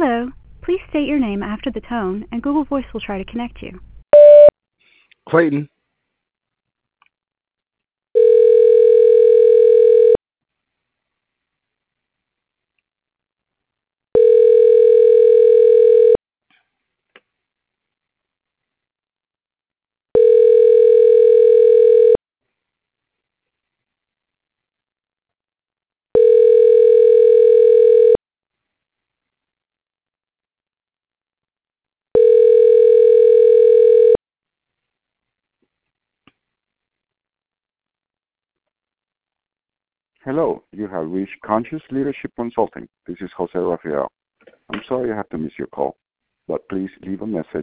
Hello. Please state your name after the tone, and Google Voice will try to connect you. Clayton. Hello, you have reached Conscious Leadership Consulting. This is Jose Rafael. I'm sorry I have to miss your call, but please leave a message